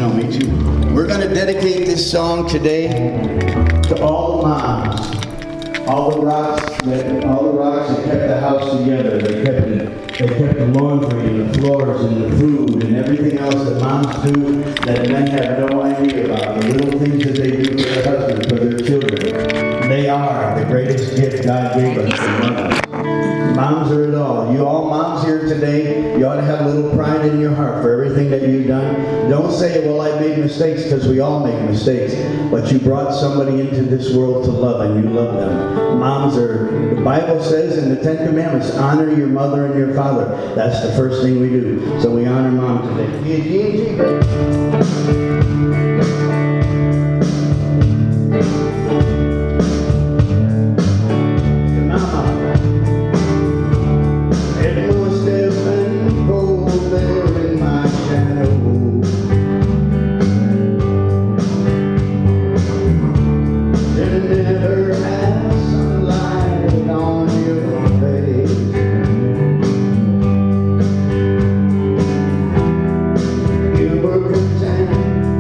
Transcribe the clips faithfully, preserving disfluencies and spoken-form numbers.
know, me too. We're going to dedicate this song today to all the moms. All the rocks that all the rocks that kept the house together. They kept it. They kept the laundry and the floors and the food and everything else that moms do that men have no idea about. The little things that they do for their husbands, for their children. They are the greatest gift God gave us to mothers. Moms are it all. You all moms here today, you ought to have a little pride in your heart for everything that you've done. Don't say, well, I made mistakes, because we all make mistakes. But you brought somebody into this world to love, and you love them. Moms are, the Bible says in the Ten Commandments, honor your mother and your father. That's the first thing we do. So we honor mom today. You were content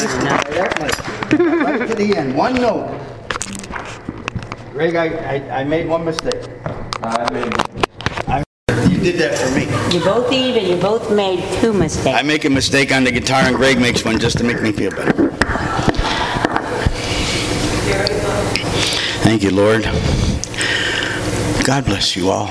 nice and high, that much. Right to the end, one note. Greg, I, I, I made one mistake. I made I, You did that for me. You both even, you both made two mistakes. I make a mistake on the guitar and Greg makes one just to make me feel better. Thank you, Lord. God bless you all.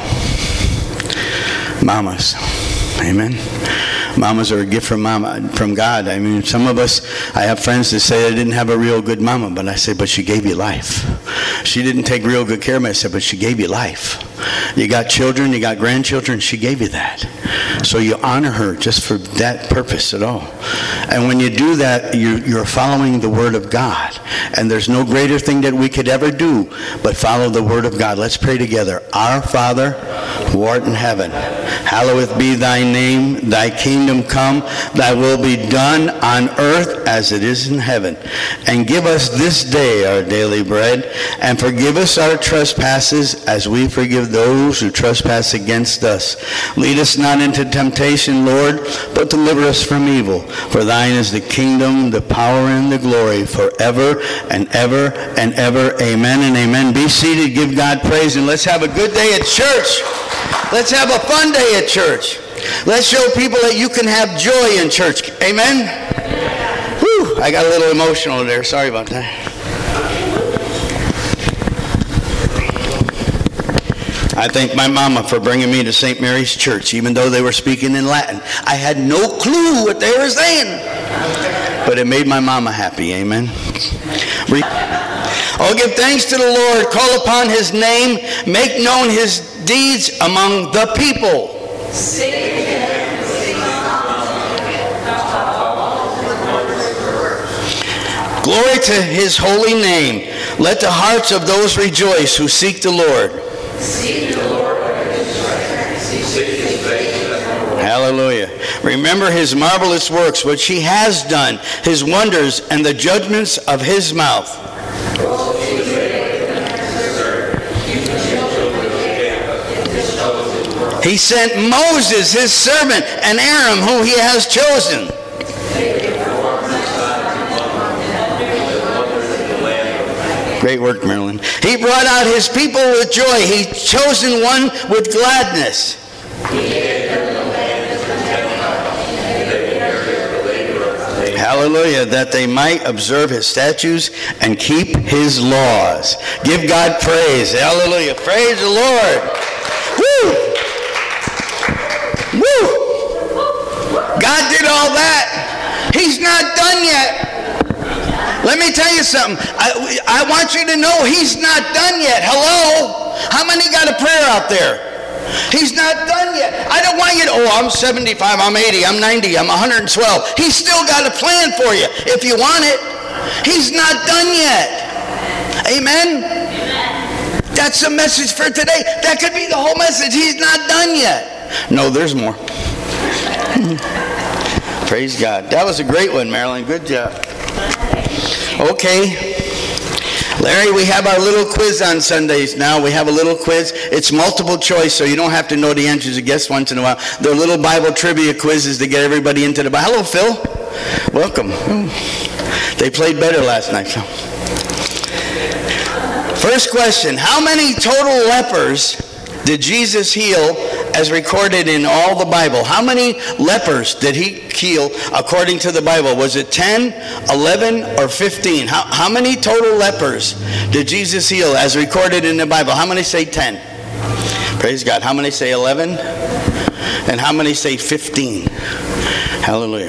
Mamas. Amen. Mamas are a gift from mama, from God. I mean, some of us, I have friends that say I didn't have a real good mama, but I say, but she gave you life. She didn't take real good care of me. I said, but she gave you life. You got children, you got grandchildren, she gave you that. So you honor her just for that purpose at all. And when you do that, you're, you're following the Word of God. And there's no greater thing that we could ever do but follow the Word of God. Let's pray together. Our Father, who art in heaven, hallowed be thy name. Thy kingdom come. Thy will be done on earth as it is in heaven. And give us this day our daily bread. And forgive us our trespasses as we forgive those who trespass against us. Lead us not into temptation, Lord, but deliver us from evil. For thine is the kingdom, the power, and the glory forever and ever and ever. Amen and amen. Be seated. Give God praise. And let's have a good day at church. Let's have a fun day at church. Let's show people that you can have joy in church. Amen? Whew, I got a little emotional there. Sorry about that. I thank my mama for bringing me to Saint Mary's Church, even though they were speaking in Latin. I had no clue what they were saying. But it made my mama happy. Amen. Oh, give thanks to the Lord. Call upon his name. Make known his deeds among the people. Glory to his holy name. Let the hearts of those rejoice who seek the Lord. Seek the Lord. Hallelujah. Remember his marvelous works, which he has done, his wonders, and the judgments of his mouth. He sent Moses, his servant, and Aaron, whom he has chosen. Great work, Marilyn. He brought out his people with joy. He chosen one with gladness. Hallelujah, that they might observe his statutes and keep his laws. Give God praise. Hallelujah. Praise the Lord. Woo! Woo! God did all that. He's not done yet. Let me tell you something. I, I want you to know he's not done yet. Hello? How many got a prayer out there? He's not done yet. I don't want you to, oh, I'm seventy-five, I'm eighty, I'm ninety, I'm one hundred twelve. He's still got a plan for you if you want it. He's not done yet. Amen? Amen. That's the message for today. That could be the whole message. He's not done yet. No, there's more. Praise God. That was a great one, Marilyn. Good job. Okay. Larry, we have our little quiz on Sundays now. We have a little quiz. It's multiple choice, so you don't have to know the answers. You guess once in a while. They're little Bible trivia quizzes to get everybody into the Bible. Hello, Phil. Welcome. They played better last night, Phil. First question. How many total lepers did Jesus heal as recorded in all the Bible? How many lepers did he heal according to the Bible? Was it ten, eleven, or fifteen? How, how many total lepers did Jesus heal as recorded in the Bible? How many say ten? Praise God. How many say eleven? And how many say fifteen? Hallelujah.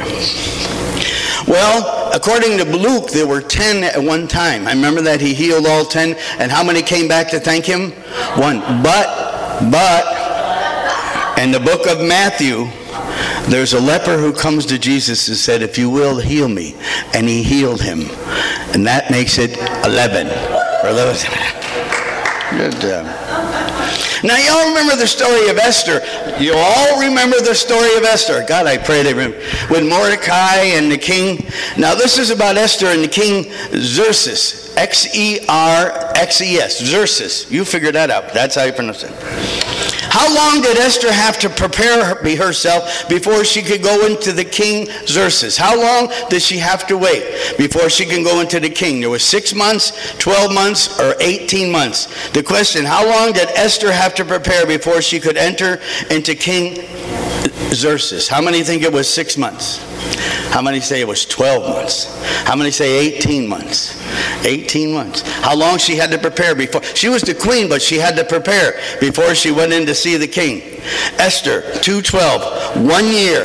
Well, according to Luke, there were ten at one time. I remember that he healed all ten. And how many came back to thank him? One. But, but, in the book of Matthew, there's a leper who comes to Jesus and said, if you will, heal me. And he healed him. And that makes it eleven. Or eleven. Good job. Now, you all remember the story of Esther. You all remember the story of Esther. God, I pray they remember. With Mordecai and the king. Now, this is about Esther and the king Xerxes. X E R X E S. Xerxes. You figured that out. That's how you pronounce it. How long did Esther have to prepare her, be herself before she could go into the king Xerxes? How long did she have to wait before she can go into the king? There was six months, twelve months, or eighteen months. The question, how long did Esther have to prepare before she could enter into King Xerxes? How many think it was six months? How many say it was twelve months? How many say eighteen months? eighteen months. How long she had to prepare before? She was the queen, but she had to prepare before she went in to see the king. Esther two twelve, one year.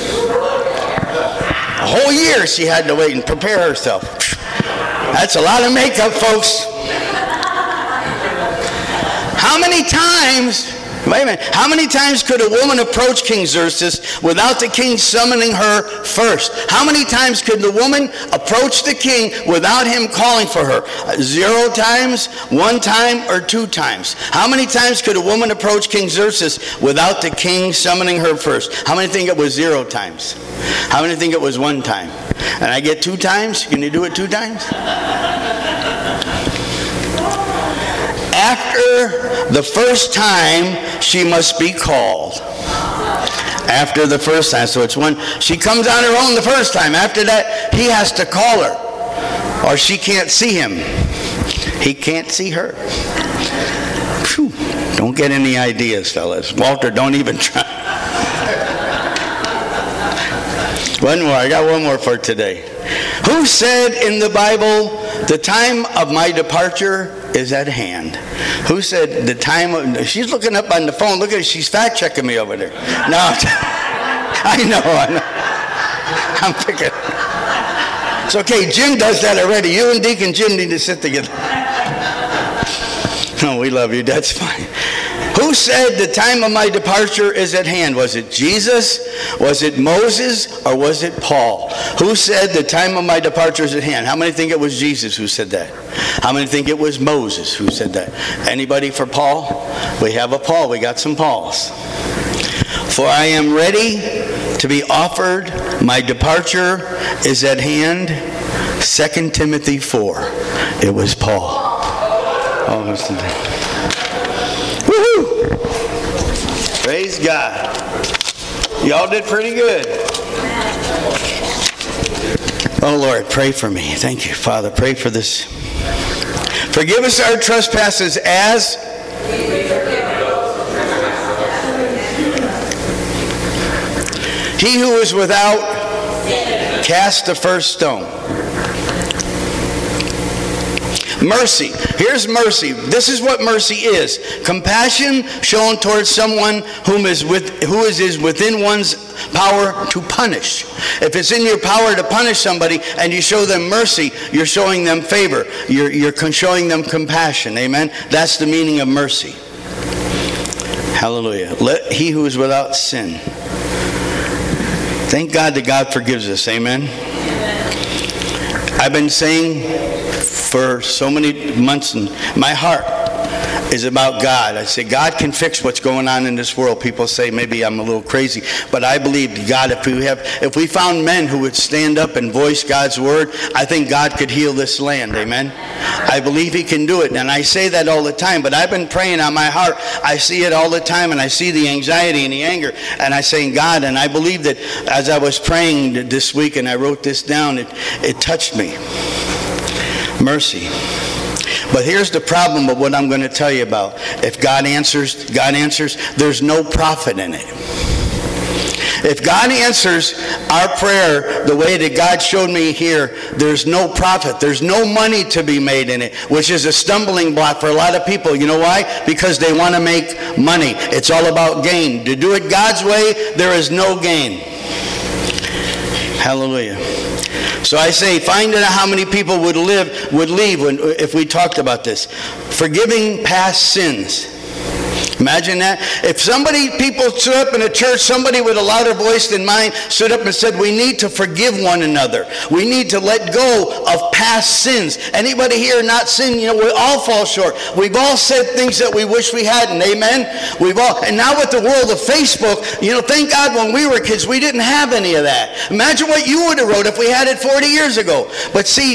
A whole year she had to wait and prepare herself. That's a lot of makeup, folks. How many times... Wait a minute. How many times could a woman approach King Xerxes without the king summoning her first? How many times could the woman approach the king without him calling for her? Zero times, one time, or two times? How many times could a woman approach King Xerxes without the king summoning her first? How many think it was zero times? How many think it was one time? And I get two times? Can you do it two times? After the first time, she must be called. After the first time. So it's when she comes on her own the first time. After that, he has to call her. Or she can't see him. He can't see her. Whew. Don't get any ideas, fellas. Walter, don't even try. One more. I got one more for today. Who said in the Bible, the time of my departure is at hand? Who said the time of... She's looking up on the phone. Look at her. She's fact-checking me over there. No, I know. I know. I'm picking. It's okay. Jim does that already. You and Deacon Jim need to sit together. No, we love you. That's fine. Who said the time of my departure is at hand? Was it Jesus? Was it Moses? Or was it Paul? Who said the time of my departure is at hand? How many think it was Jesus who said that? How many think it was Moses who said that? Anybody for Paul? We have a Paul. We got some Pauls. For I am ready to be offered. My departure is at hand. Second Timothy four. It was Paul. Oh, what's the name? Woohoo! Praise God. Y'all did pretty good. Oh, Lord, pray for me. Thank you, Father. Pray for this. Forgive us our trespasses as... He who is without, cast the first stone. Mercy. Here's mercy. This is what mercy is. Compassion shown towards someone whom is with, who is, is within one's power to punish. If it's in your power to punish somebody and you show them mercy, you're showing them favor. You're, you're showing them compassion. Amen? That's the meaning of mercy. Hallelujah. Let he who is without sin. Thank God that God forgives us. Amen? I've been saying for so many months, and my heart is about God. I say, God can fix what's going on in this world. People say maybe I'm a little crazy, but I believe God, if we have, if we found men who would stand up and voice God's word, I think God could heal this land. Amen. I believe he can do it, and I say that all the time, but I've been praying on my heart. I see it all the time, and I see the anxiety and the anger, and I say, God, and I believe that as I was praying this week and I wrote this down, it, it touched me. Mercy. But here's the problem of what I'm going to tell you about. If God answers, God answers, there's no profit in it. If God answers our prayer the way that God showed me here, there's no profit. There's no money to be made in it, which is a stumbling block for a lot of people. You know why? Because they want to make money. It's all about gain. To do it God's way, there is no gain. Hallelujah. So I say, find out how many people would live, would leave when, if we talked about this. Forgiving past sins. Imagine that. If somebody, people stood up in a church, somebody with a louder voice than mine stood up and said, we need to forgive one another. We need to let go of past sins. Anybody here not sin? You know, we all fall short. We've all said things that we wish we hadn't. Amen? We've all, and now with the world of Facebook, you know, thank God when we were kids, we didn't have any of that. Imagine what you would have wrote if we had it forty years ago. But see,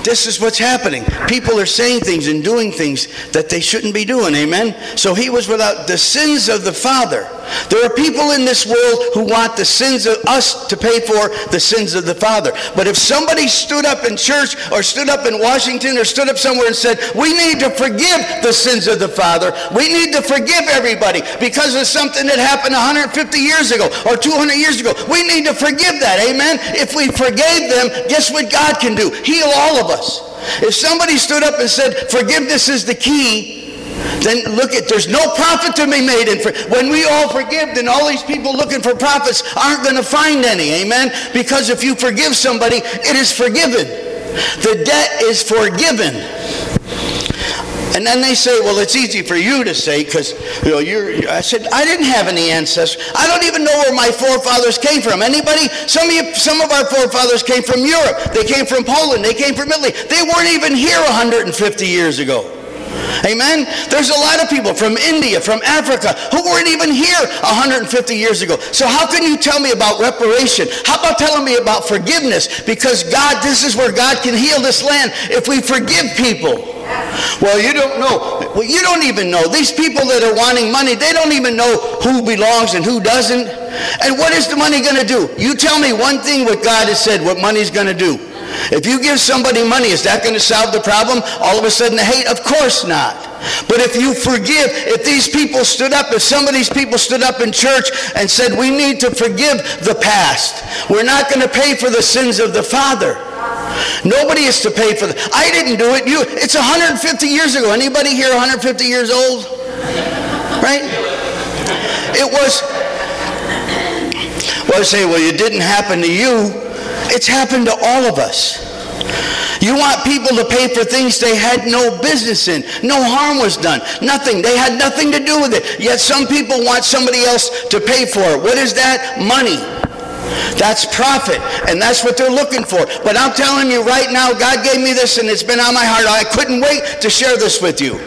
this is what's happening. People are saying things and doing things that they shouldn't be doing, amen? So he was without the sins of the Father. There are people in this world who want the sins of us to pay for the sins of the Father. But if somebody stood up in church or stood up in Washington or stood up somewhere and said, we need to forgive the sins of the Father, we need to forgive everybody because of something that happened one hundred fifty years ago or two hundred years ago, we need to forgive that, amen? If we forgave them, guess what God can do? Heal all of us. If somebody stood up and said, forgiveness is the key, then look at, there's no profit to be made in for, when we all forgive, then all these people looking for profits aren't going to find any, amen? Because if you forgive somebody, it is forgiven. The debt is forgiven. And then they say, well, it's easy for you to say because, you know, you're, I said, I didn't have any ancestors. I don't even know where my forefathers came from. Anybody? Some of you, some of our forefathers came from Europe. They came from Poland. They came from Italy. They weren't even here one hundred fifty years ago. Amen? There's a lot of people from India, from Africa, who weren't even here one hundred fifty years ago. So how can you tell me about reparation? How about telling me about forgiveness? Because God, this is where God can heal this land if we forgive people. Well, you don't know. Well, you don't even know. These people that are wanting money, they don't even know who belongs and who doesn't. And what is the money going to do? You tell me one thing what God has said, what money's going to do. If you give somebody money, is that going to solve the problem? All of a sudden, the hate? Of course not. But if you forgive, if these people stood up, if some of these people stood up in church and said, we need to forgive the past. We're not going to pay for the sins of the Father. Nobody is to pay for that. I didn't do it. You. It's one hundred fifty years ago. Anybody here one hundred fifty years old? Right? It was, well, I say, well, it didn't happen to you. It's happened to all of us. You want people to pay for things they had no business in. No harm was done. Nothing. They had nothing to do with it. Yet some people want somebody else to pay for it. What is that? Money. That's profit, and that's what they're looking for. But I'm telling you right now, God gave me this, and it's been on my heart. I couldn't wait to share this with you.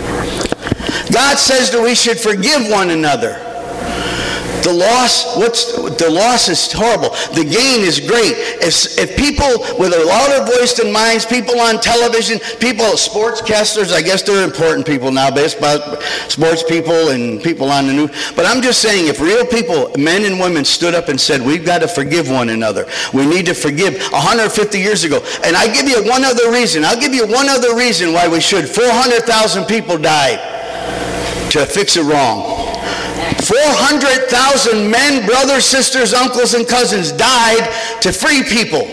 God says that we should forgive one another. The loss, what's the loss is horrible. The gain is great. If, if people with a louder voice than mine, people on television, people, sportscasters, I guess they're important people now, baseball, sports people and people on the news. But I'm just saying, if real people, men and women, stood up and said, we've got to forgive one another. We need to forgive one hundred fifty years ago. And I give you one other reason. I'll give you one other reason why we should. four hundred thousand people died to fix it wrong. four hundred thousand men, brothers, sisters, uncles, and cousins died to free people.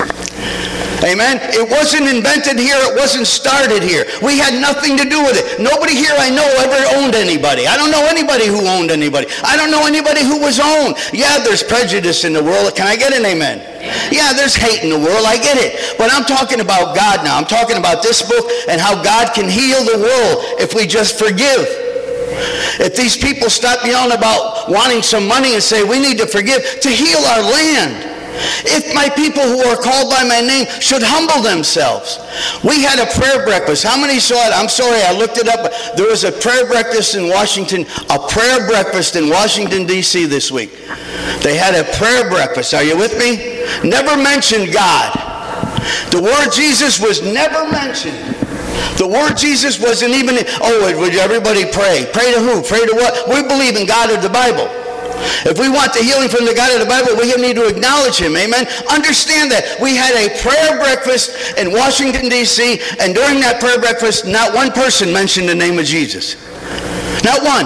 Amen? It wasn't invented here. It wasn't started here. We had nothing to do with it. Nobody here I know ever owned anybody. I don't know anybody who owned anybody. I don't know anybody who was owned. Yeah, there's prejudice in the world. Can I get an amen? Yeah, there's hate in the world. I get it. But I'm talking about God now. I'm talking about this book and how God can heal the world if we just forgive. If these people stop yelling about wanting some money and say we need to forgive to heal our land. If my people who are called by my name should humble themselves. We had a prayer breakfast. How many saw it? I'm sorry, I looked it up. There was a prayer breakfast in Washington, a prayer breakfast in Washington, D C this week. They had a prayer breakfast. Are you with me? Never mentioned God. The word Jesus was never mentioned. The word Jesus wasn't even, oh, would everybody pray? Pray to who? Pray to what? We believe in God of the Bible. If we want the healing from the God of the Bible, we need to acknowledge him. Amen? Understand that. We had a prayer breakfast in Washington, D C, and during that prayer breakfast, not one person mentioned the name of Jesus. Not one.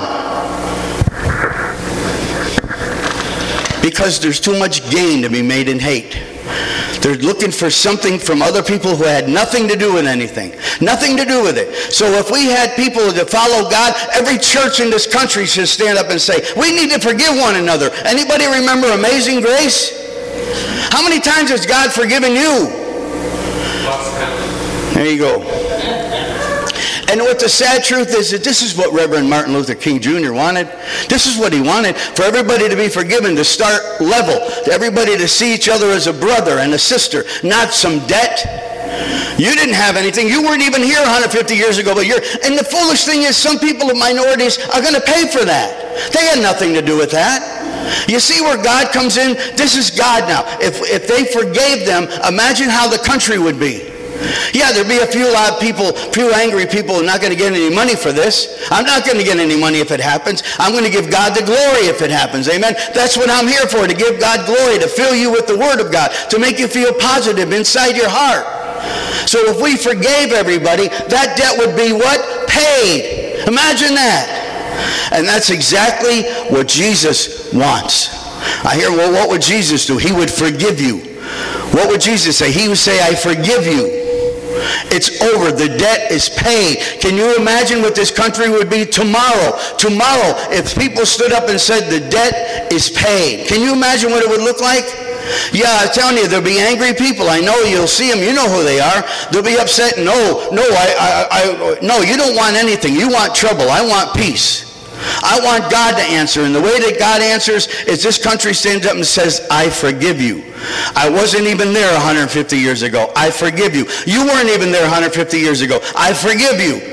Because there's too much gain to be made in hate. They're looking for something from other people who had nothing to do with anything. Nothing to do with it. So if we had people that follow God, every church in this country should stand up and say, we need to forgive one another. Anybody remember Amazing Grace? How many times has God forgiven you? There you go. And what the sad truth is that this is what Reverend Martin Luther King Junior wanted. This is what he wanted, for everybody to be forgiven, to start level, to everybody to see each other as a brother and a sister, not some debt. You didn't have anything. You weren't even here one hundred fifty years ago, but you're, and the foolish thing is some people of minorities are going to pay for that. They had nothing to do with that. You see where God comes in? This is God now. If, if they forgave them, imagine how the country would be. Yeah, there'll be a few loud people, few angry people who are not going to get any money for this. I'm not going to get any money if it happens. I'm going to give God the glory if it happens. Amen? That's what I'm here for, to give God glory, to fill you with the Word of God, to make you feel positive inside your heart. So if we forgave everybody, that debt would be what? Paid. Imagine that. And that's exactly what Jesus wants. I hear, well, what would Jesus do? He would forgive you. What would Jesus say? He would say, I forgive you. It's over. The debt is paid. Can you imagine what this country would be tomorrow? Tomorrow, if people stood up and said the debt is paid. Can you imagine what it would look like? Yeah, I'm telling you, there'll be angry people. I know, you'll see them. You know who they are. They'll be upset. No, no, I, I, I, no, you don't want anything. You want trouble. I want peace. I want God to answer. And the way that God answers is this country stands up and says, I forgive you. I wasn't even there one hundred fifty years ago. I forgive you. You weren't even there one hundred fifty years ago. I forgive you.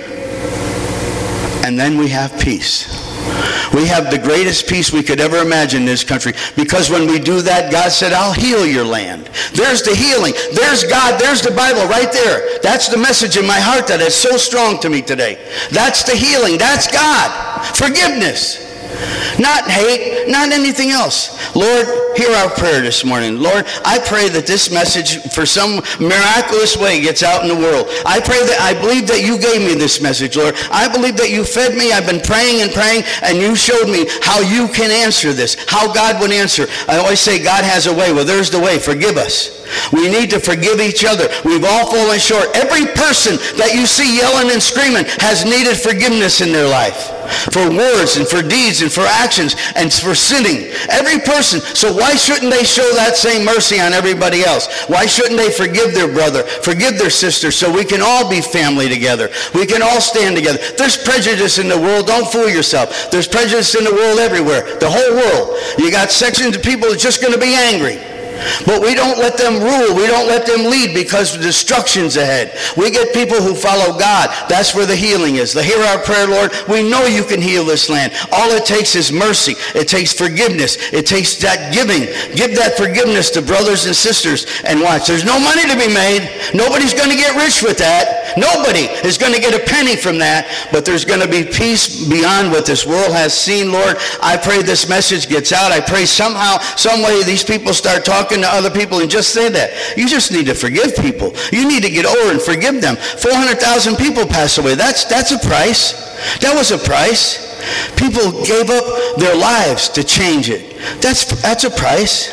And then we have peace. We have the greatest peace we could ever imagine in this country, because when we do that, God said, I'll heal your land. There's the healing. There's God. There's the Bible right there. That's the message in my heart that is so strong to me today. That's the healing. That's God. Forgiveness. Not hate, not anything else. Lord, hear our prayer this morning. Lord, I pray that this message for some miraculous way gets out in the world. I pray that, I believe that you gave me this message, Lord. I believe that you fed me. I've been praying and praying, and you showed me how you can answer this, how God would answer. I always say God has a way. Well, there's the way. Forgive us. We need to forgive each other. We've all fallen short. Every person that you see yelling and screaming has needed forgiveness in their life. For words and for deeds and for actions and for sinning. Every person. So why shouldn't they show that same mercy on everybody else? Why shouldn't they forgive their brother, forgive their sister, so we can all be family together? We can all stand together. There's prejudice in the world. Don't fool yourself. There's prejudice in the world everywhere. The whole world. You got sections of people that's just going to be angry. But we don't let them rule. We don't let them lead, because destruction's ahead. We get people who follow God. That's where the healing is. The hear our prayer, Lord. We know you can heal this land. All it takes is mercy. It takes forgiveness. It takes that giving. Give that forgiveness to brothers and sisters. And watch. There's no money to be made. Nobody's going to get rich with that. Nobody is going to get a penny from that. But there's going to be peace beyond what this world has seen, Lord. I pray this message gets out. I pray somehow, some way these people start talking to other people and just say that. You just need to forgive people. You need to get over and forgive them. four hundred thousand people pass away. That's that's a price. That was a price. People gave up their lives to change it. That's that's a price.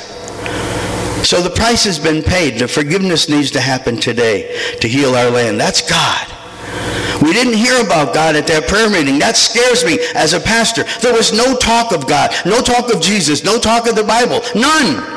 So the price has been paid. The forgiveness needs to happen today to heal our land. That's God. We didn't hear about God at that prayer meeting. That scares me as a pastor. There was no talk of God, no talk of Jesus, no talk of the Bible. None.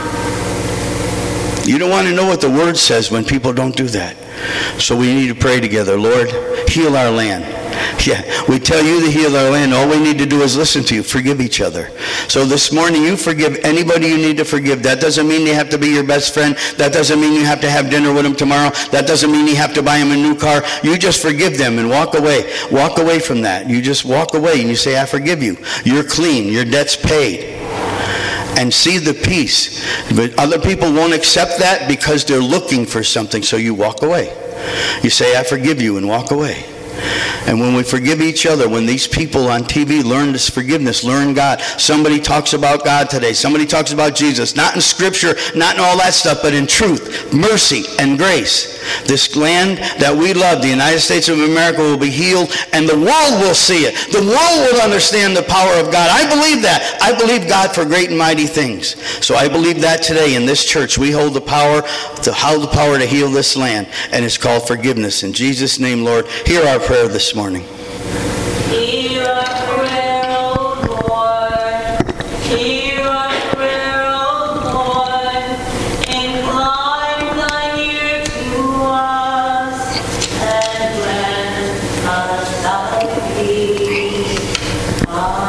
You don't want to know what the Word says when people don't do that. So we need to pray together. Lord, heal our land. Yeah, we tell you to heal our land. All we need to do is listen to you. Forgive each other. So this morning, you forgive anybody you need to forgive. That doesn't mean you have to be your best friend. That doesn't mean you have to have dinner with them tomorrow. That doesn't mean you have to buy them a new car. You just forgive them and walk away. Walk away from that. You just walk away and you say, I forgive you. You're clean. Your debt's paid. And see the peace. But other people won't accept that because they're looking for something. So you walk away. You say, I forgive you, and walk away. And when we forgive each other, when these people on T V learn this forgiveness, learn God. Somebody talks about God today. Somebody talks about Jesus. Not in Scripture, not in all that stuff, but in truth, mercy, and grace. This land that we love, the United States of America, will be healed, and the world will see it. The world will understand the power of God. I believe that. I believe God for great and mighty things. So I believe that today in this church, we hold the power to hold the power to heal this land, and it's called forgiveness. In Jesus' name, Lord, hear our prayer this morning. Hear our prayer, O Lord. Hear our prayer, O Lord. Incline thine ear to us, and grant us thy peace.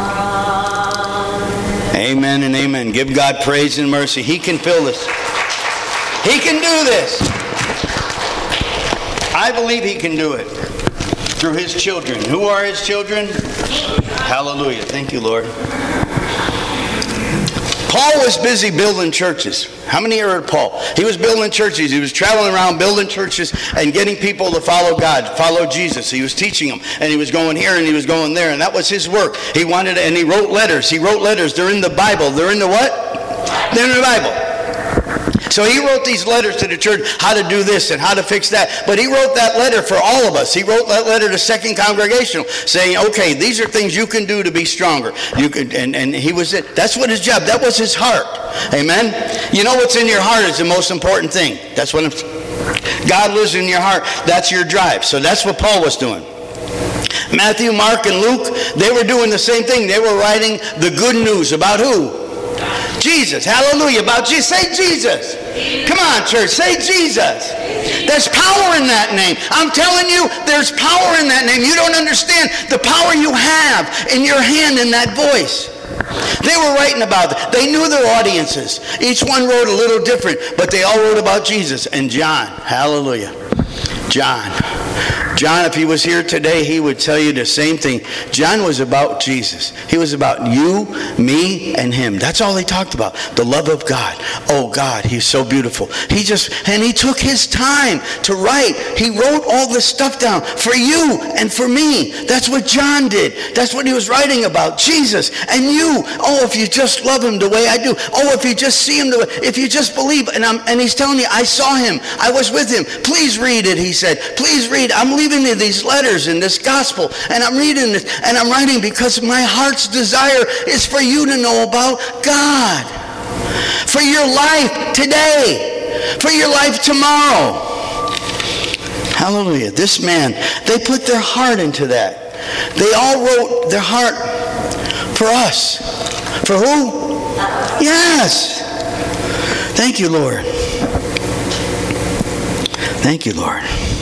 Amen. Amen and amen. Give God praise and mercy. He can fill this. He can do this. I believe he can do it. Through his children. Who are his children? Hallelujah. Thank you, Lord. Paul was busy building churches. How many here heard Paul? He was building churches. He was traveling around building churches and getting people to follow God, follow Jesus. He was teaching them, and he was going here and he was going there, and that was his work. He wanted, and he wrote letters. He wrote letters. They're in the Bible. They're in the what? They're in the Bible. So he wrote these letters to the church, how to do this and how to fix that. But he wrote that letter for all of us. He wrote that letter to Second Congregational, saying, okay, these are things you can do to be stronger. You could, and, and he was it. That's what his job, that was his heart. Amen? You know what's in your heart is the most important thing. That's what I'm, God lives in your heart. That's your drive. So that's what Paul was doing. Matthew, Mark, and Luke, they were doing the same thing. They were writing the good news about who? Jesus. Hallelujah. About Jesus. Say Jesus. Come on, church. Say Jesus. There's power in that name. I'm telling you, there's power in that name. You don't understand the power you have in your hand in that voice. They were writing about it. They knew their audiences. Each one wrote a little different, but they all wrote about Jesus. And John. Hallelujah. John. John, if he was here today, he would tell you the same thing. John was about Jesus. He was about you, me, and him. That's all he talked about. The love of God. Oh, God, he's so beautiful. He just, and he took his time to write. He wrote all this stuff down for you and for me. That's what John did. That's what he was writing about. Jesus and you. Oh, if you just love him the way I do. Oh, if you just see him the way, if you just believe. And, I'm, and he's telling you, I saw him. I was with him. Please read it, he said. Please read. I'm leaving you these letters in this gospel, and I'm reading this, and I'm writing because my heart's desire is for you to know about God, for your life today, for your life tomorrow. Hallelujah. This man, they put their heart into that. They all wrote their heart for us. For who? Yes. Thank you, Lord. Thank you, Lord.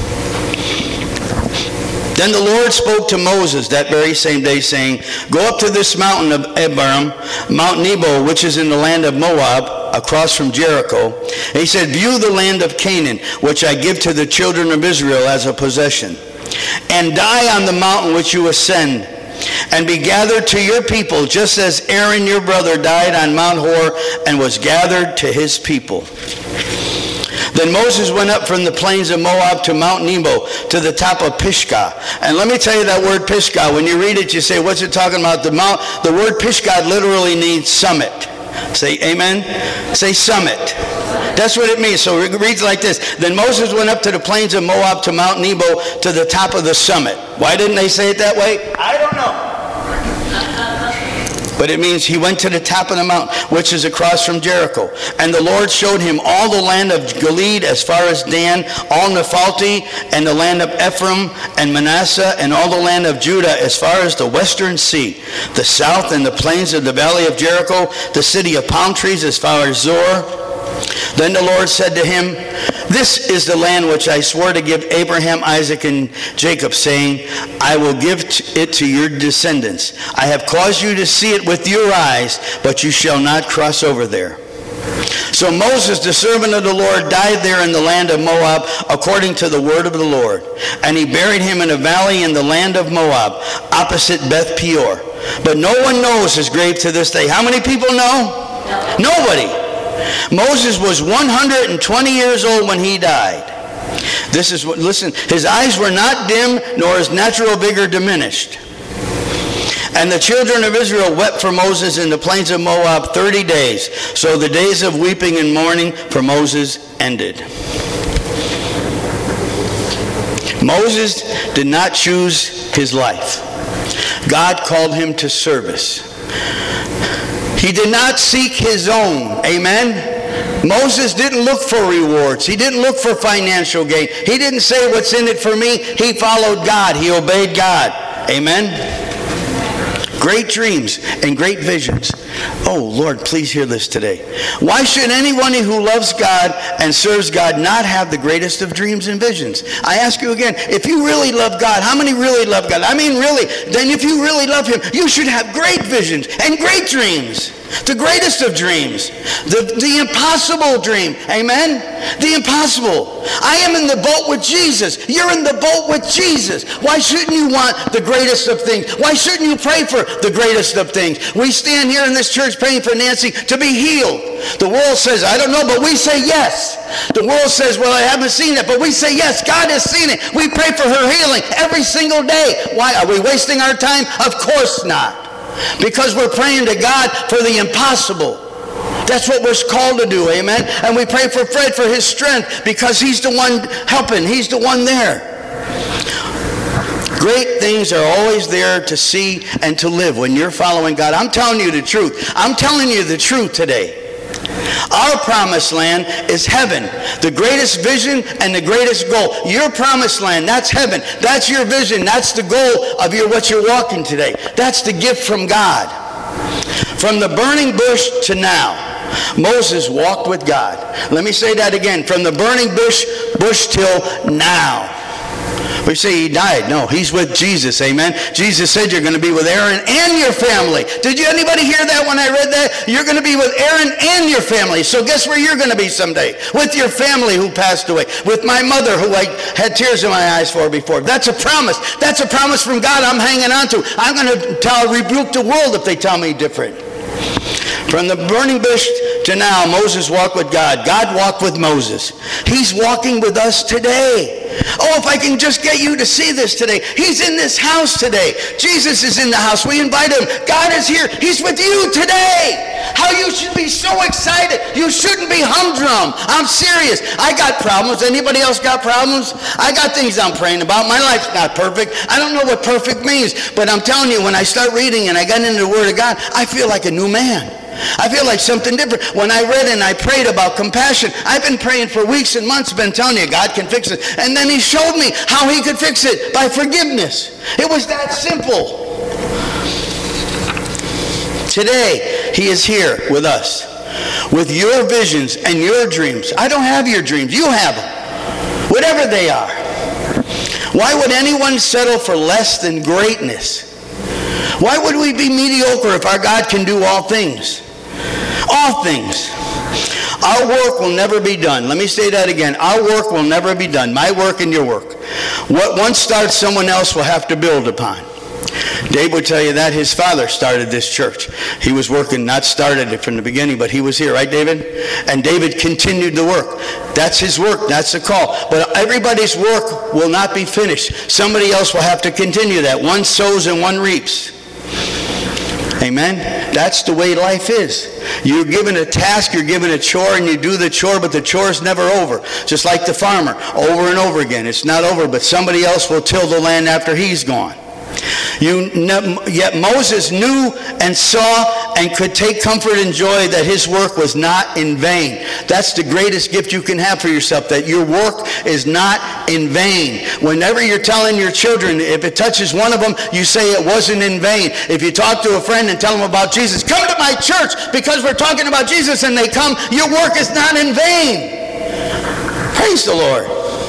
Then the Lord spoke to Moses that very same day, saying, go up to this mountain of Abarim, Mount Nebo, which is in the land of Moab, across from Jericho. And he said, view the land of Canaan, which I give to the children of Israel as a possession. And die on the mountain which you ascend, and be gathered to your people, just as Aaron your brother died on Mount Hor, and was gathered to his people. Then Moses went up from the plains of Moab to Mount Nebo, to the top of Pisgah. And let me tell you that word Pisgah. When you read it, you say, what's it talking about? The mount, the word Pisgah literally means summit. Say amen. Say summit. That's what it means. So it reads like this. Then Moses went up to the plains of Moab to Mount Nebo, to the top of the summit. Why didn't they say it that way? I don't know. But it means he went to the top of the mountain, which is across from Jericho. And the Lord showed him all the land of Gilead as far as Dan, all Naphtali, and the land of Ephraim and Manasseh, and all the land of Judah as far as the western sea, the south and the plains of the valley of Jericho, the city of palm trees as far as Zor. Then the Lord said to him, this is the land which I swore to give Abraham, Isaac, and Jacob, saying, I will give it to your descendants. I have caused you to see it with your eyes, but you shall not cross over there. So Moses, the servant of the Lord, died there in the land of Moab, according to the word of the Lord. And he buried him in a valley in the land of Moab, opposite Beth Peor. But no one knows his grave to this day. How many people know? No. Nobody. Moses was one hundred twenty years old when he died. This is what, listen, his eyes were not dim, nor his natural vigor diminished. And the children of Israel wept for Moses in the plains of Moab thirty days. So the days of weeping and mourning for Moses ended. Moses did not choose his life. God called him to service. He did not seek his own. Amen? Moses didn't look for rewards. He didn't look for financial gain. He didn't say, what's in it for me? He followed God. He obeyed God. Amen? Great dreams and great visions. Oh, Lord, please hear this today. Why should anyone who loves God and serves God not have the greatest of dreams and visions? I ask you again, if you really love God, how many really love God? I mean, really, then if you really love him, you should have great visions and great dreams. The greatest of dreams. The, the impossible dream. Amen? The impossible. I am in the boat with Jesus. You're in the boat with Jesus. Why shouldn't you want the greatest of things? Why shouldn't you pray for the greatest of things? We stand here in this church praying for Nancy to be healed. The world says, I don't know, but we say yes. The world says, well, I haven't seen it, but we say yes. God has seen it. We pray for her healing every single day. Why? Are we wasting our time? Of course not. Because we're praying to God for the impossible. That's what we're called to do, amen? And we pray for Fred for his strength because he's the one helping. He's the one there. Great things are always there to see and to live when you're following God. I'm telling you the truth. I'm telling you the truth today. Our promised land is heaven. The greatest vision and the greatest goal. Your promised land, that's heaven. That's your vision. That's the goal of your what you're walking today. That's the gift from God. From the burning bush to now, Moses walked with God. Let me say that again. From the burning bush, bush till now. We say he died. No, he's with Jesus. Amen. Jesus said you're going to be with Aaron and your family. Did you anybody hear that when I read that? You're going to be with Aaron and your family. So guess where you're going to be someday? With your family who passed away. With my mother who I had tears in my eyes for before. That's a promise. That's a promise from God I'm hanging on to. I'm going to tell, rebuke the world if they tell me different. From the burning bush to now, Moses walked with God. God walked with Moses. He's walking with us today. Oh, if I can just get you to see this today. He's in this house today. Jesus is in the house. We invite him. God is here. He's with you today. How you should be so excited. You shouldn't be humdrum. I'm serious. I got problems. Anybody else got problems? I got things I'm praying about. My life's not perfect. I don't know what perfect means. But I'm telling you, when I start reading and I got into the Word of God, I feel like a new man. I feel like something different. When I read and I prayed about compassion, I've been praying for weeks and months, been telling you God can fix it. And then he showed me how he could fix it by forgiveness. It was that simple. Today, he is here with us, with your visions and your dreams. I don't have your dreams. You have them, whatever they are. Why would anyone settle for less than greatness? Why would we be mediocre if our God can do all things? All things. Our work will never be done. Let me say that again. Our work will never be done. My work and your work. What once starts, someone else will have to build upon. Dave would tell you that his father started this church. He was working, not started it from the beginning, but he was here, right, David? And David continued the work. That's his work. That's the call. But everybody's work will not be finished. Somebody else will have to continue that. One sows and one reaps. Amen? That's the way life is. You're given a task, you're given a chore, and you do the chore, but the chore is never over. Just like the farmer, over and over again. It's not over, but somebody else will till the land after he's gone. You, yet Moses knew and saw and could take comfort and joy that his work was not in vain. That's the greatest gift you can have for yourself, that your work is not in vain. Whenever you're telling your children, if it touches one of them, you say it wasn't in vain. If you talk to a friend and tell them about Jesus, come to my church because we're talking about Jesus, and they come, your work is not in vain. Praise the Lord.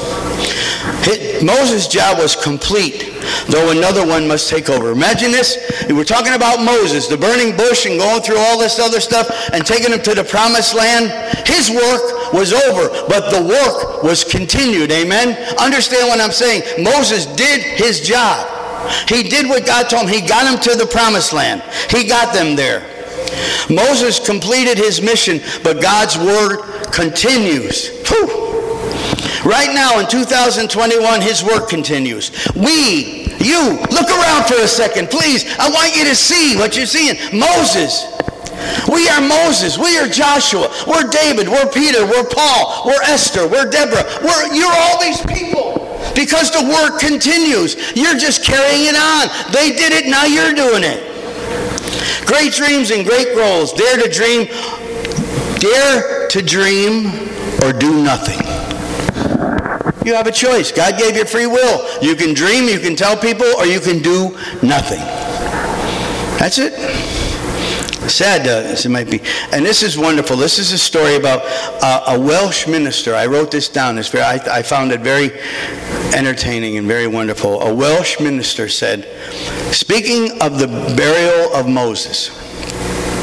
Moses' job was complete, though another one must take over. Imagine this. We're talking about Moses, the burning bush, and going through all this other stuff and taking him to the promised land. His work was over, but the work was continued. Amen? Understand what I'm saying. Moses did his job. He did what God told him. He got him to the promised land. He got them there. Moses completed his mission, but God's word continues. Whew. Right now in two thousand twenty-one, his work continues. We, you, look around for a second, please. I want you to see what you're seeing. Moses. We are Moses. We are Joshua. We're David. We're Peter. We're Paul. We're Esther. We're Deborah. We're, you're all these people because the work continues. You're just carrying it on. They did it, now you're doing it. Great dreams and great goals. Dare to dream. Dare to dream or do nothing. You have a choice. God gave you free will. You can dream, you can tell people, or you can do nothing. That's it. Sad uh, as it might be. And this is wonderful. This is a story about uh, a Welsh minister. I wrote this down. It's very, I, I found it very entertaining and very wonderful. A Welsh minister said, speaking of the burial of Moses,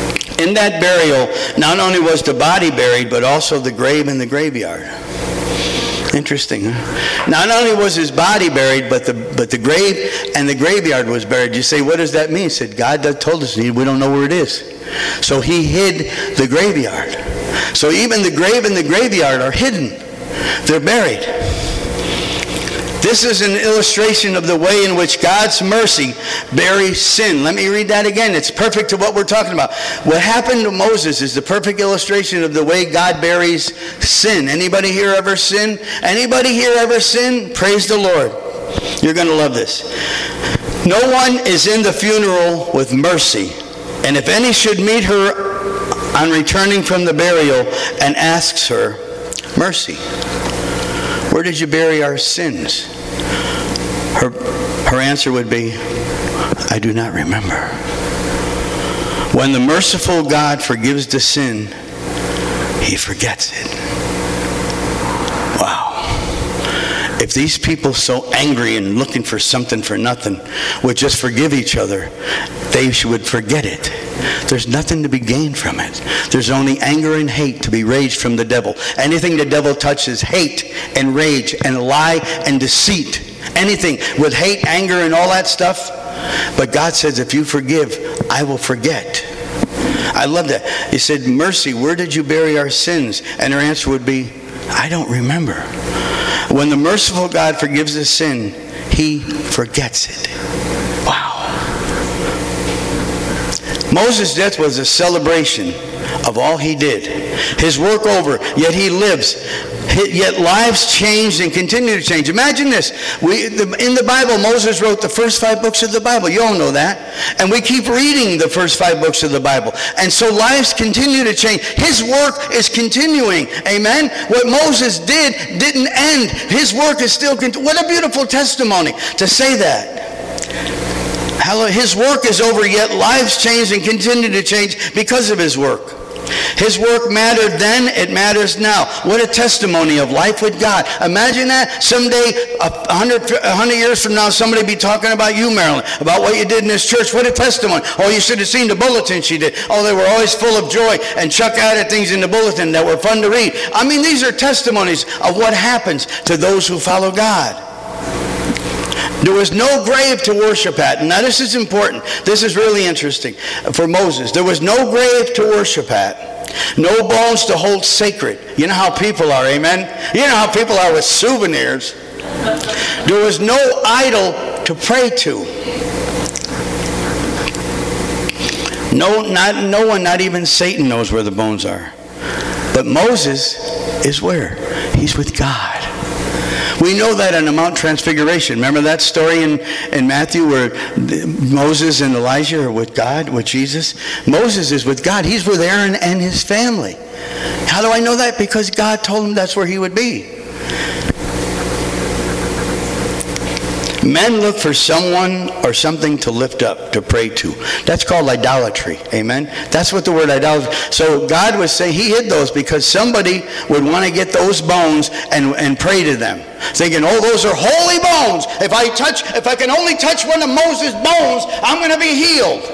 in that burial, not only was the body buried, but also the grave and the graveyard. Interesting, huh? Not only was his body buried, but the but the grave and the graveyard was buried. You say, what does that mean? He said, God told us we don't know where it is. So he hid the graveyard. So even the grave and the graveyard are hidden. They're buried. This is an illustration of the way in which God's mercy buries sin. Let me read that again. It's perfect to what we're talking about. What happened to Moses is the perfect illustration of the way God buries sin. Anybody here ever sin? Anybody here ever sin? Praise the Lord. You're going to love this. No one is in the funeral with mercy. And if any should meet her on returning from the burial and asks her, mercy, where did you bury our sins? Her, her answer would be, I do not remember. When the merciful God forgives the sin, he forgets it. Wow. If these people so angry and looking for something for nothing would just forgive each other, they would forget it. There's nothing to be gained from it. There's only anger and hate to be raged from the devil. Anything the devil touches, hate and rage and lie and deceit. Anything with hate, anger, and all that stuff. But God says, if you forgive, I will forget. I love that. He said, mercy, where did you bury our sins? And her answer would be, I don't remember. When the merciful God forgives a sin, he forgets it. Wow. Moses' death was a celebration of all he did. His work over, yet he lives. Yet lives changed and continue to change. Imagine this. We, the, in the Bible, Moses wrote the first five books of the Bible. You all know that. And we keep reading the first five books of the Bible. And so lives continue to change. His work is continuing. Amen? What Moses did didn't end. His work is still continuing. What a beautiful testimony to say that. His work is over, yet lives change and continue to change because of his work. His work mattered then, it matters now. What a testimony of life with God. Imagine that someday, a hundred, a hundred years from now, somebody be talking about you, Marilyn, about what you did in this church. What a testimony. Oh, you should have seen the bulletin she did. Oh, they were always full of joy, and Chuck added things in the bulletin that were fun to read. I mean, these are testimonies of what happens to those who follow God. There was no grave to worship at. Now this is important. This is really interesting for Moses. There was no grave to worship at. No bones to hold sacred. You know how people are, amen? You know how people are with souvenirs. There was no idol to pray to. No, not, no one, not even Satan knows where the bones are. But Moses is where? He's with God. We know that on the Mount Transfiguration. Remember that story in, in Matthew where Moses and Elijah are with God, with Jesus? Moses is with God. He's with Aaron and his family. How do I know that? Because God told him that's where he would be. Men look for someone or something to lift up, to pray to. That's called idolatry. Amen? That's what the word idolatry. So God was saying he hid those because somebody would want to get those bones and, and pray to them. Thinking, oh, those are holy bones. If I touch, if I can only touch one of Moses' bones, I'm going to be healed.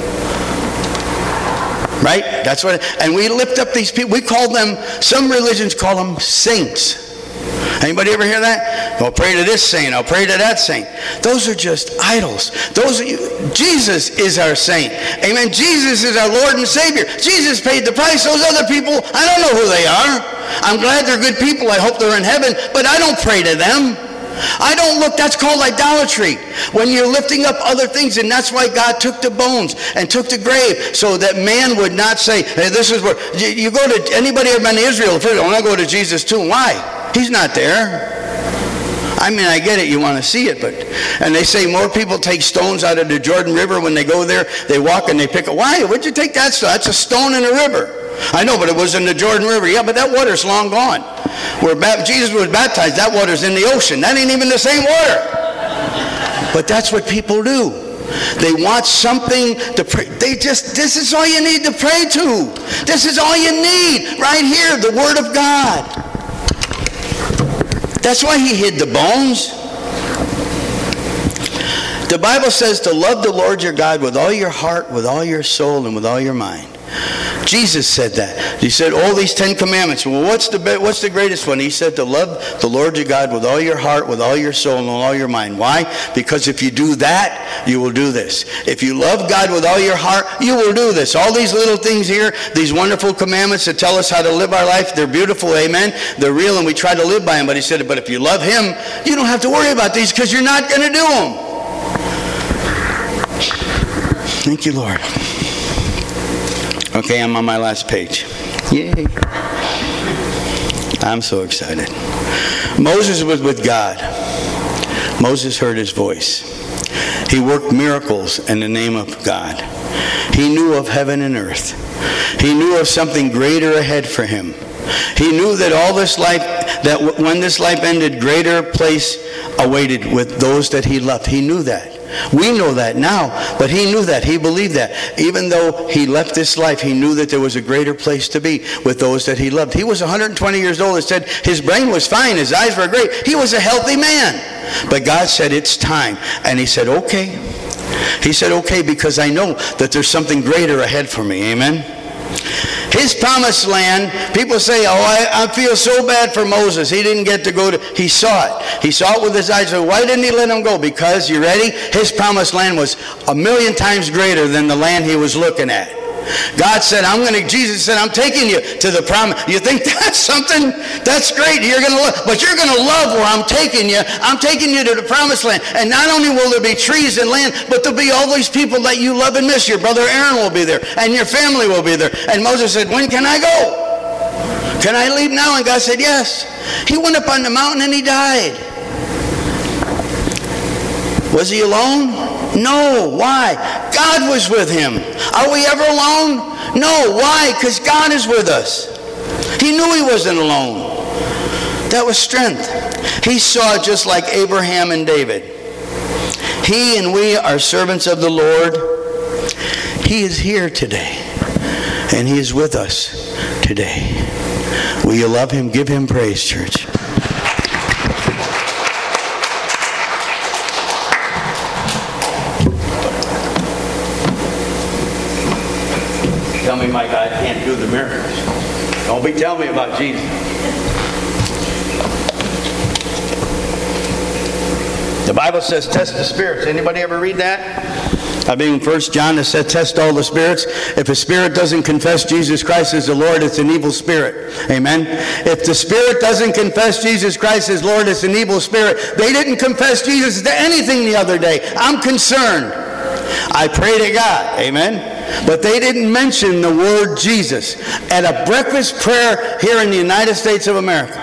Right? That's what, and we lift up these people. We call them, some religions call them saints. Anybody ever hear that? I'll pray to this saint. I'll pray to that saint. Those are just idols. Those are, Jesus is our saint. Amen. Jesus is our Lord and Savior. Jesus paid the price. Those other people, I don't know who they are. I'm glad they're good people. I hope they're in heaven. But I don't pray to them. I don't look. That's called idolatry. When you're lifting up other things, and that's why God took the bones and took the grave, so that man would not say, hey, this is where, you go to, anybody ever been to Israel? First, I want to go to Jesus' tomb. Why? He's not there. I mean, I get it, you want to see it, but, and they say more people take stones out of the Jordan River when they go there. They walk and they pick it. Why? Where'd you take that stone? That's a stone in a river. I know, but it was in the Jordan River. Yeah, but that water's long gone. Where Jesus was baptized, that water's in the ocean. That ain't even the same water. But that's what people do. They want something to pray. They just, this is all you need to pray to. This is all you need right here, the Word of God. That's why he hid the bones. The Bible says to love the Lord your God with all your heart, with all your soul, and with all your mind. Jesus said that. He said all these Ten Commandments. Well, what's the what's the greatest one? He said to love the Lord your God with all your heart, with all your soul, and with all your mind. Why? Because if you do that, you will do this. If you love God with all your heart, you will do this. All these little things here, these wonderful commandments that tell us how to live our life, they're beautiful, amen? They're real, and we try to live by them. But he said, but if you love him, you don't have to worry about these because you're not going to do them. Thank you, Lord. Okay, I'm on my last page. Yay. I'm so excited. Moses was with God. Moses heard his voice. He worked miracles in the name of God. He knew of heaven and earth. He knew of something greater ahead for him. He knew that all this life, that when this life ended, greater place awaited with those that he loved. He knew that. We know that now, but he knew that. He believed that. Even though he left this life, he knew that there was a greater place to be with those that he loved. He was one hundred twenty years old and said his brain was fine, his eyes were great. He was a healthy man. But God said, it's time. And he said, okay. He said, okay, because I know that there's something greater ahead for me. Amen? His promised land, people say, oh, I, I feel so bad for Moses. He didn't get to go to, he saw it. He saw it with his eyes. So why didn't he let him go? Because, you ready? His promised land was a million times greater than the land he was looking at. God said, I'm going to, Jesus said, I'm taking you to the promise. You think that's something? That's great. You're going to love, but you're going to love where I'm taking you. I'm taking you to the promised land. And not only will there be trees and land, but there'll be all these people that you love and miss. Your brother Aaron will be there, and your family will be there. And Moses said, when can I go? Can I leave now? And God said, yes. He went up on the mountain and he died. Was he alone? No. Why? God was with him. Are we ever alone? No. Why? Because God is with us. He knew he wasn't alone. That was strength. He saw just like Abraham and David. He and we are servants of the Lord. He is here today. And he is with us today. Will you love him? Give him praise, church. Tell me my God can't do the miracles. Don't be telling me about Jesus. The Bible says test the spirits. Anybody ever read that? I mean, First John has said test all the spirits. If a spirit doesn't confess Jesus Christ as the Lord, it's an evil spirit. Amen? If the spirit doesn't confess Jesus Christ as Lord, it's an evil spirit. They didn't confess Jesus to anything the other day. I'm concerned. I pray to God. Amen? But they didn't mention the word Jesus at a breakfast prayer here in the United States of America.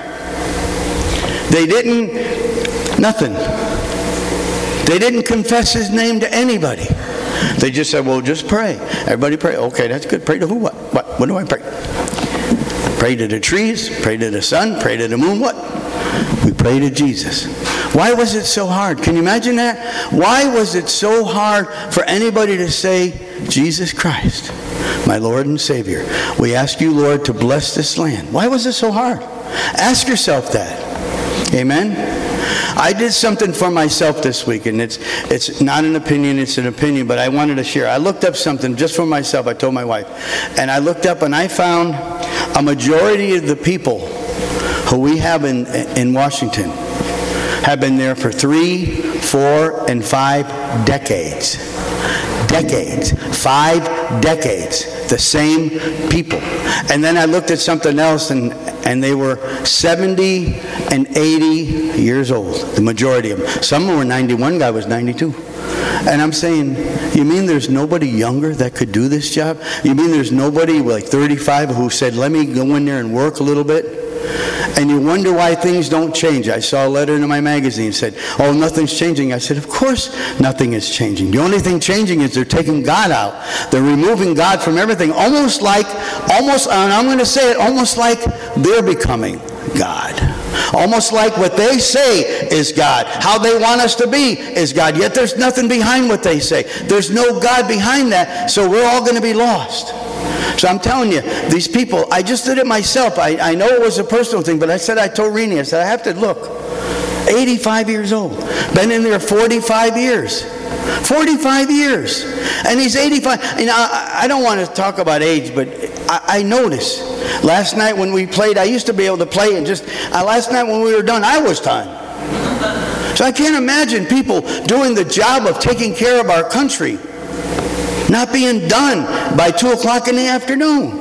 They didn't, nothing. They didn't confess his name to anybody. They just said, well, just pray. Everybody pray. Okay, that's good. Pray to who? What? What? What do I pray? Pray to the trees, pray to the sun, pray to the moon. What? We pray to Jesus. Why was it so hard? Can you imagine that? Why was it so hard for anybody to say, Jesus Christ, my Lord and Savior? We ask you, Lord, to bless this land. Why was it so hard? Ask yourself that. Amen? I did something for myself this week, and it's it's not an opinion, it's an opinion, but I wanted to share. I looked up something just for myself. I told my wife. And I looked up and I found a majority of the people who we have in, in Washington have been there for three, four, and five decades. Decades. Five decades. The same people. And then I looked at something else, and, and they were seventy and eighty years old. The majority of them. Some were ninety-one. Guy was ninety-two. And I'm saying, you mean there's nobody younger that could do this job? You mean there's nobody like thirty-five who said, let me go in there and work a little bit? And you wonder why things don't change. I saw a letter in my magazine that said, oh, nothing's changing. I said, of course nothing is changing. The only thing changing is they're taking God out. They're removing God from everything. Almost like, almost, and I'm going to say it, almost like they're becoming God. Almost like what they say is God. How they want us to be is God. Yet there's nothing behind what they say. There's no God behind that, so we're all going to be lost. So I'm telling you, these people, I just did it myself. I, I know it was a personal thing, but I said, I told Rini, I said, I have to look. eighty-five years old. Been in there forty-five years. forty-five years. And he's eighty-five. You know, I, I don't want to talk about age, but I, I noticed last night when we played, I used to be able to play and just, uh, last night when we were done, I was done. So I can't imagine people doing the job of taking care of our country not being done by two o'clock in the afternoon.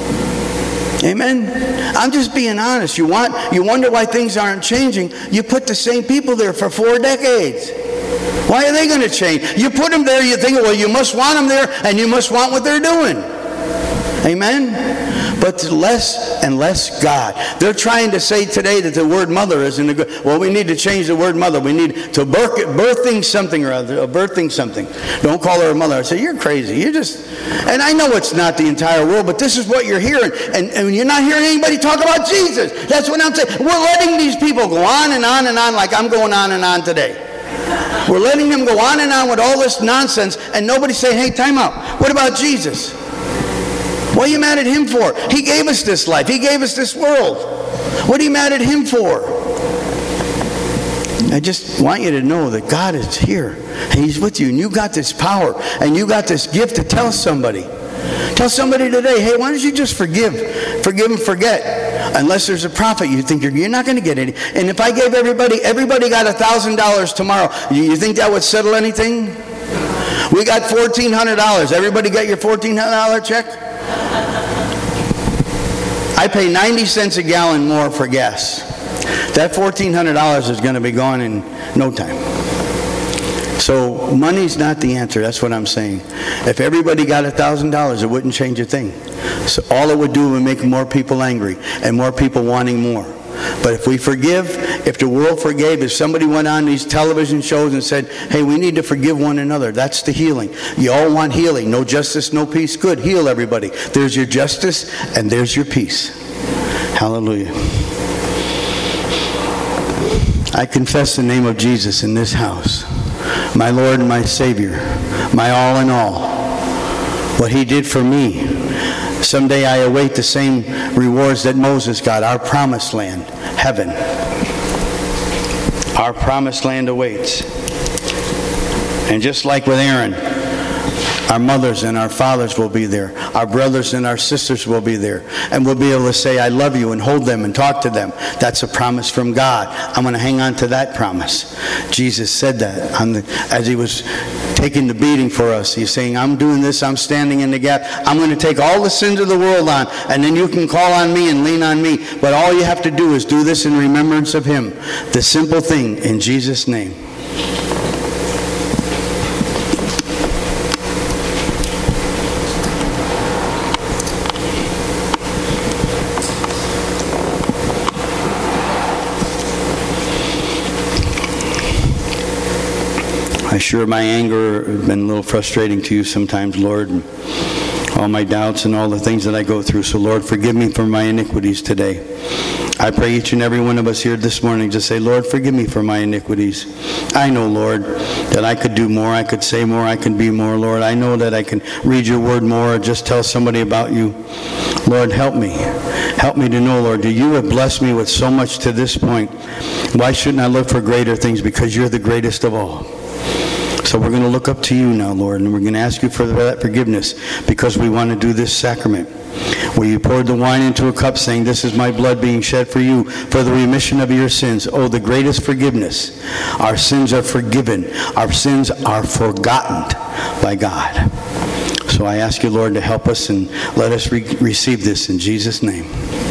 Amen? I'm just being honest. You want, you wonder why things aren't changing. You put the same people there for four decades. Why are they going to change? You put them there, you think, well, you must want them there, and you must want what they're doing. Amen? But less and less God. They're trying to say today that the word mother isn't a good... Well, we need to change the word mother. We need to birth, birthing something or other. Birthing something. Don't call her a mother. I say, you're crazy. You just... And I know it's not the entire world, but this is what you're hearing. And, and you're not hearing anybody talk about Jesus. That's what I'm saying. We're letting these people go on and on and on like I'm going on and on today. We're letting them go on and on with all this nonsense, and nobody's saying, hey, time out. What about Jesus? What are you mad at him for? He gave us this life. He gave us this world. What are you mad at him for? I just want you to know that God is here, and he's with you, and you got this power, and you got this gift to tell somebody. Tell somebody today, hey, why don't you just forgive? Forgive and forget. Unless there's a prophet, you think you're, you're not going to get any. And if I gave everybody, everybody got one thousand dollars tomorrow, you, you think that would settle anything? We got fourteen hundred dollars. Everybody got your fourteen hundred dollars check? I pay ninety cents a gallon more for gas. That fourteen hundred dollars is going to be gone in no time. So money's not the answer. That's what I'm saying. If everybody got one thousand dollars, it wouldn't change a thing. So all it would do would make more people angry and more people wanting more. But if we forgive, if the world forgave, if somebody went on these television shows and said, hey, we need to forgive one another, that's the healing. You all want healing. No justice, no peace. Good. Heal everybody. There's your justice and there's your peace. Hallelujah. I confess the name of Jesus in this house. My Lord and my Savior. My all in all. What he did for me. Someday I await the same rewards that Moses got, our promised land, heaven. Our promised land awaits. And just like with Aaron, our mothers and our fathers will be there. Our brothers and our sisters will be there. And we'll be able to say, I love you, and hold them and talk to them. That's a promise from God. I'm going to hang on to that promise. Jesus said that on the, as he was taking the beating for us. He's saying, I'm doing this. I'm standing in the gap. I'm going to take all the sins of the world on, and then you can call on me and lean on me. But all you have to do is do this in remembrance of him. The simple thing, in Jesus' name. I'm sure my anger has been a little frustrating to you sometimes, Lord. And all my doubts and all the things that I go through. So, Lord, forgive me for my iniquities today. I pray each and every one of us here this morning just say, Lord, forgive me for my iniquities. I know, Lord, that I could do more. I could say more. I could be more, Lord. I know that I can read your word more or just tell somebody about you. Lord, help me. Help me to know, Lord, that you have blessed me with so much to this point. Why shouldn't I look for greater things? Because you're the greatest of all. So we're going to look up to you now, Lord, and we're going to ask you for that forgiveness because we want to do this sacrament where you poured the wine into a cup saying, this is my blood being shed for you for the remission of your sins. Oh, the greatest forgiveness. Our sins are forgiven. Our sins are forgotten by God. So I ask you, Lord, to help us and let us re- receive this in Jesus' name.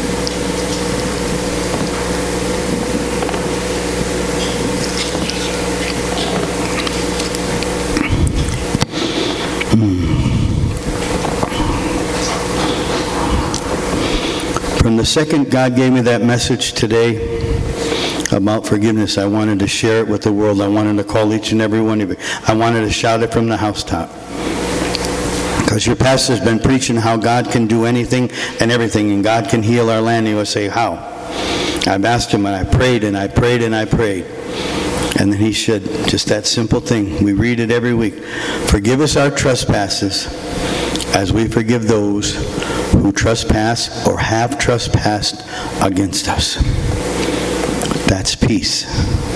From the second God gave me that message today about forgiveness, I wanted to share it with the world. I wanted to call each and every one of you. I wanted to shout it from the housetop. Because your pastor's been preaching how God can do anything and everything, and God can heal our land. He will say, how? I've asked him, and I prayed, and I prayed, and I prayed. And then he said, just that simple thing. We read it every week. Forgive us our trespasses as we forgive those who trespass or have trespassed against us. That's peace.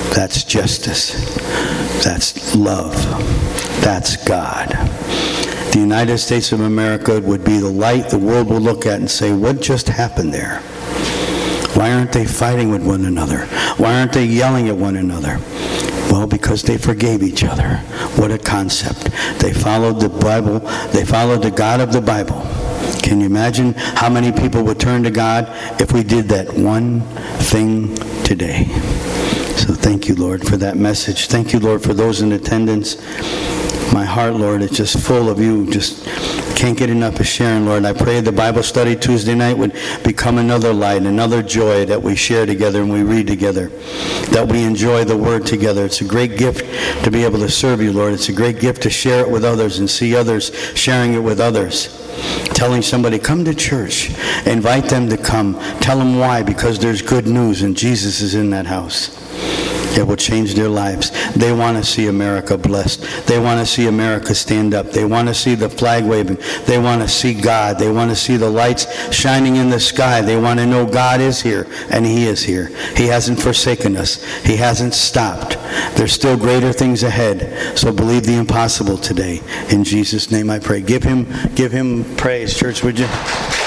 That's justice. That's love. That's God. The United States of America would be the light the world will look at and say, what just happened there? Why aren't they fighting with one another? Why aren't they yelling at one another? Well, because they forgave each other. What a concept. They followed the Bible. They followed the God of the Bible. Can you imagine how many people would turn to God if we did that one thing today? So thank you, Lord, for that message. Thank you, Lord, for those in attendance. My heart, Lord, is just full of you. Just can't get enough of sharing, Lord. I pray the Bible study Tuesday night would become another light, another joy that we share together and we read together, that we enjoy the Word together. It's a great gift to be able to serve you, Lord. It's a great gift to share it with others and see others sharing it with others. Telling somebody, come to church. Invite them to come. Tell them why, because there's good news and Jesus is in that house. It will change their lives. They want to see America blessed. They want to see America stand up. They want to see the flag waving. They want to see God. They want to see the lights shining in the sky. They want to know God is here, and He is here. He hasn't forsaken us. He hasn't stopped. There's still greater things ahead. So believe the impossible today. In Jesus' name I pray. Give Him, give Him praise, church, would you?